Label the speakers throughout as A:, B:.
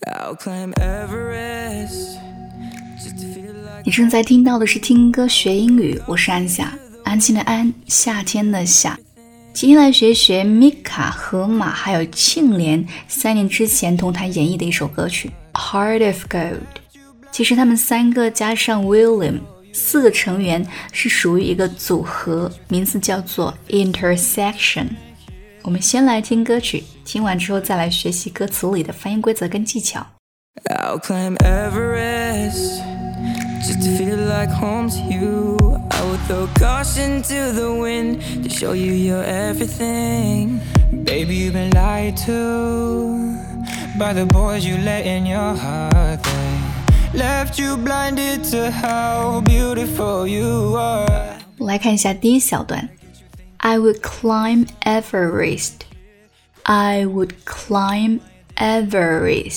A: I'll climb Everest.
B: 你正在听到的是听歌学英语，我是安夏，安静的安，夏天的夏。今天来学学 Mika、河马还有庆怜3年之前同台演绎的一首歌曲 Heart of Gold。 其实他们3个加上 William 4个成员是属于一个组合，名字叫做 Intersection。 我们先来听歌曲，听完之后再来学习歌词里的发音规则跟技巧。
A: I'll climb Everest just to feel like home to you. I will throw caution to the wind to show you you're everything. Baby, you've been lied to by the boys you let in your heart. They left you blinded to how beautiful you are.
B: 来看一下第一小段。 I would climb Everest. I would climb Everest.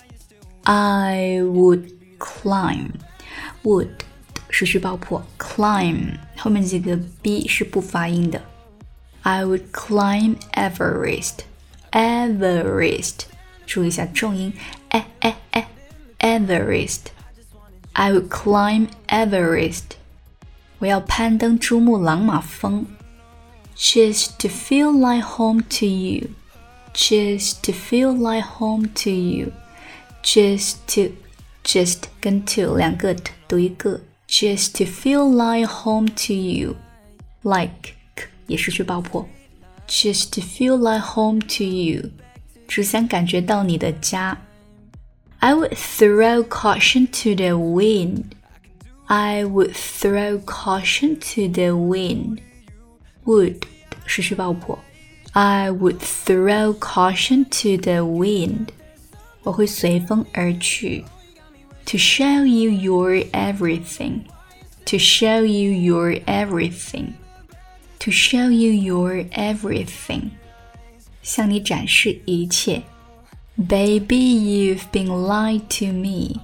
B: I would climb. Would 失去爆破， climb 后面这个 b 是不发音的。 I would climb Everest. Everest 注意一下重音Everest. I would climb Everest. 我要攀登珠穆朗玛峰。 Just to feel like home to you. Just to feel like home to you. Just跟 to 两个 t 读一个。 Just to feel like home to you. Like 也失去爆破。 Just to feel like home to you. 只想感觉到你的家。 I would throw caution to the wind. I would throw caution to the wind. Would 失去爆破。 I would throw caution to the wind. 我会随风而去。 To show you you're everything. To show you you're everything. To show you you're everything. 向你展示一切。 Baby, you've been lied to me.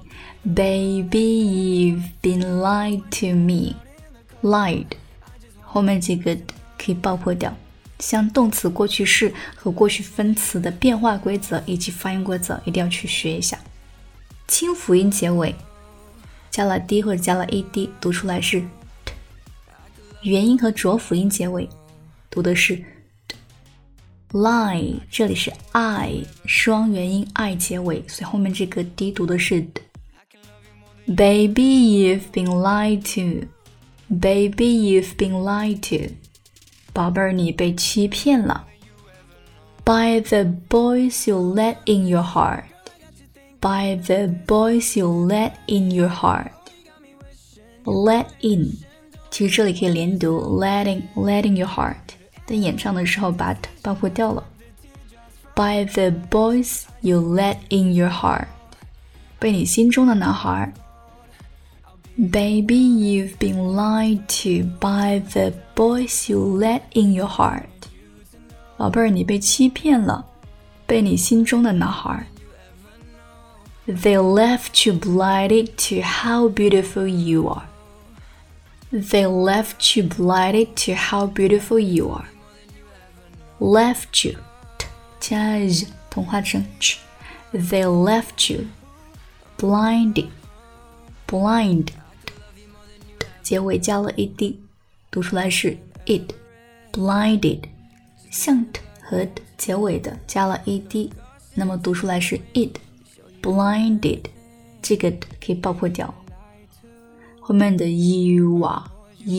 B: Baby, you've been lied to me. Lied 后面这个可以爆破掉。像动词过去式和过去分词的变化规则以及发音规则一定要去学一下。清辅音结尾加了 d 或者加了 ed 读出来是 t， 元音和浊辅音结尾读的是 t。 lie 这里是 i 双元音 i 结尾，所以后面这个 d 读的是 d。 Baby, you've been lied to. Baby, you've been lied to. 宝贝儿，你被欺骗了。 By the boys you let in your heart. By the boys you let in your heart. Let in 其实这里可以连读 let in your heart， 但演唱的时候把 t 爆破掉了。 By the boys you let in your heart. 被你心中的男孩。 Baby, you've been lied to by the boys you let in your heart. 宝贝儿，你被欺骗了，被你心中的男孩。 They left you blinded to how beautiful you are. They left you blinded to how beautiful you are. Left you 加 z 同化成 ch. They left you blinded. Blind结尾加了 ed 读出来是 it. Blinded 像 t 和 d 结尾的加了 ed， 那么读出来是 it. Blinded 这个 d 可以爆破掉。后面的 you 啊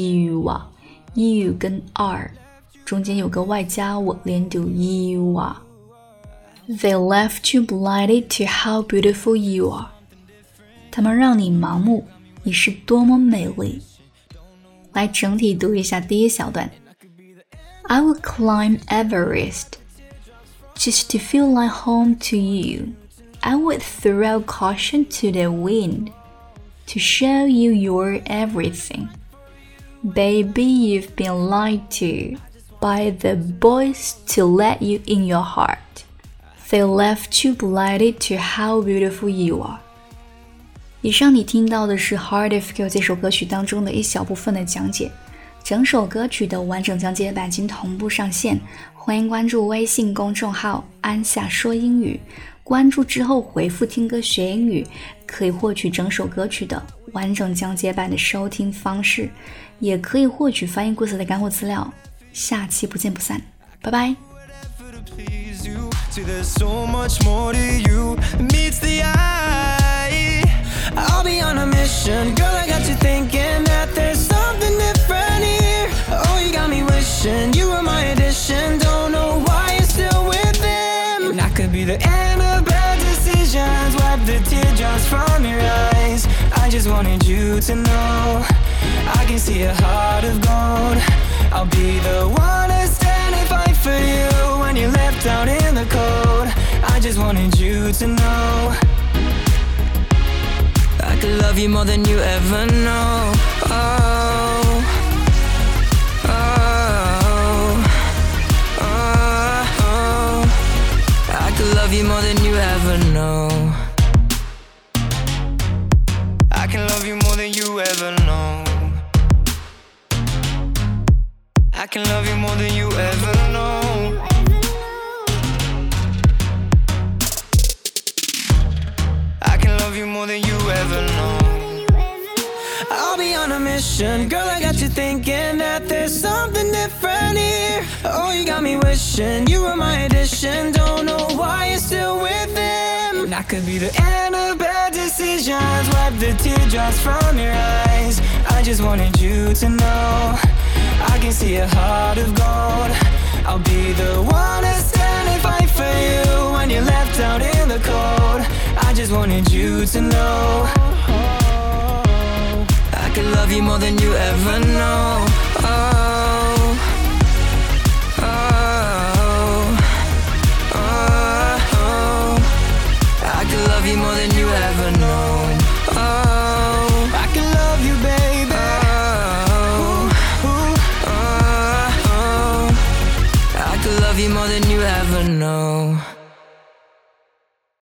B: you 跟 are 中间有个外加我连读 you 啊。 They left you blinded to how beautiful you are. 他们让你盲目，你是多么美丽。来整体读一下第一小段。 I would climb Everest just to feel like home to you. I would throw caution to the wind to show you you're everything. Baby, you've been lied to by the boys to let you in your heart. They left you blinded to how beautiful you are. 以上你听到的是 Heart of Gold 这首歌曲当中的一小部分的讲解，整首歌曲的完整讲解版经同步上线，欢迎关注微信公众号安夏说英语， 关注之后回复听歌学英语，可以获取整首歌曲的完整讲解版的收听方式，也可以获取翻译故事的干货资料。下期不见不散，拜拜。
A: There's so much more to you than meets the eye. I'll be on a mission, girl, I got you thinking that there's something different here. Oh, you got me wishing you were my addition. Don't know why you're still with them. And I could be the end of bad decisions. Wipe the teardrops from your eyes. I just wanted you to know I can see a heart of gold. I'll be the one to stand and fight for you when you're left out in the cold. I just wanted you to know I could love you more than you ever know. Oh, oh, oh, oh. I could love you more than you ever know. I can love you more than you ever know. I can love you more than you ever know. I can love you more than you ever know. I'll be on a mission, girl, I got you thinking that there's something different here. Oh, you got me wishing you were my addition. Don't know why you're still with them. And I could be the end of bad decisions. Wipe the teardrops from your eyes. I just wanted you to know I can see a heart of gold. I'll be the one to stand and fight for you when you're left out in the cold. I just wanted you to know I could love you more than you ever know. Oh, oh, oh, oh. I could love you more than you ever know. Oh, I can love you, baby. I could love you more than you ever know.